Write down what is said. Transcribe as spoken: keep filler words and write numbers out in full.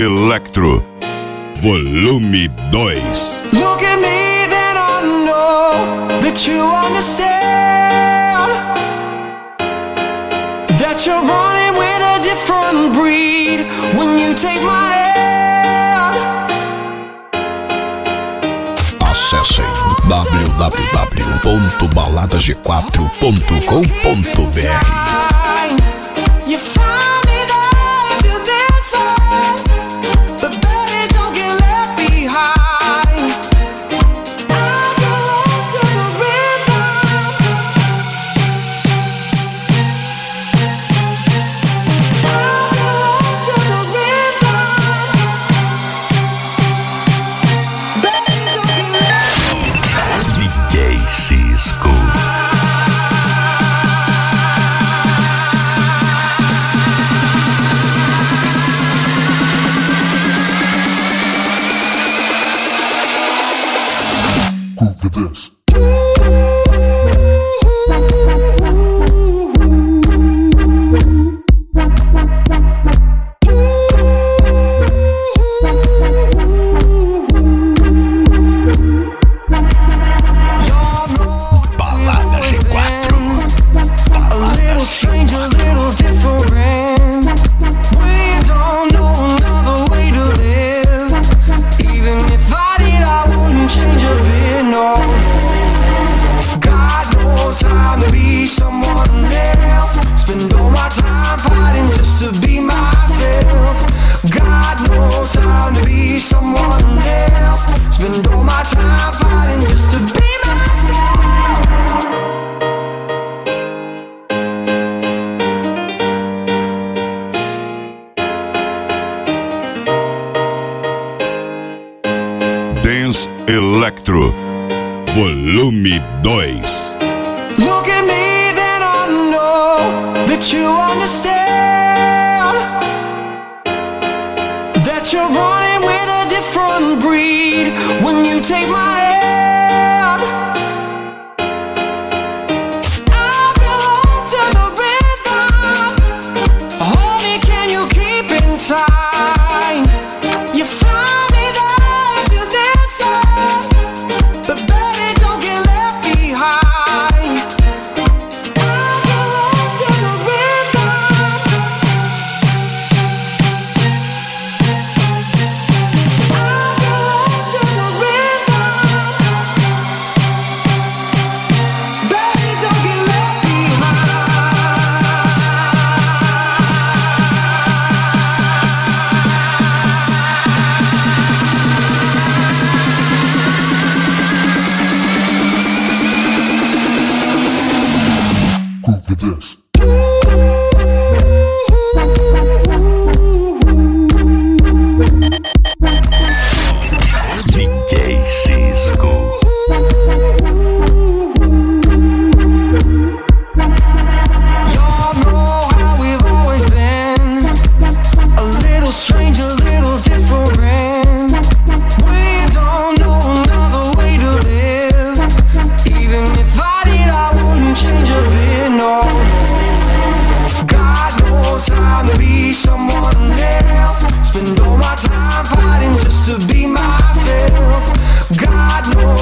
Electro, volume dois. Look at me, then I know that you understand that you're running with a different breed when you take my hand. Acessem w w w ponto balada g quatro ponto com ponto b r. You find me there if you dance on, but baby don't get left behind. I belong to the rhythm. I belong to the rhythm. Baby don't get left. D J Cisco. This. Balada G quatro. A little strange, a little different. We don't know another way to live. Even if I did, I wouldn't change a bit, no. Got no time to be someone else. Spend all my time fighting just to be myself. Got no time to be someone else. Spend all my time fighting just to be myself. Dance Electro, volume dois. Look at me, then I know that you understand that you're running with a different breed when you take my hand. I belong to the rhythm. Hold me, can you keep in time? You find me there if you dance on, but baby don't get left behind. I belong to the rhythm. I belong to the rhythm. Baby don't get left behind. Google this. D J Cisco. Y'all know how we've always been. A little strange, a little different. We don't know another way to live. Even if I did, I wouldn't change a bit, no. Got no time to be someone else. Spend all my time fighting just to be myself. Got no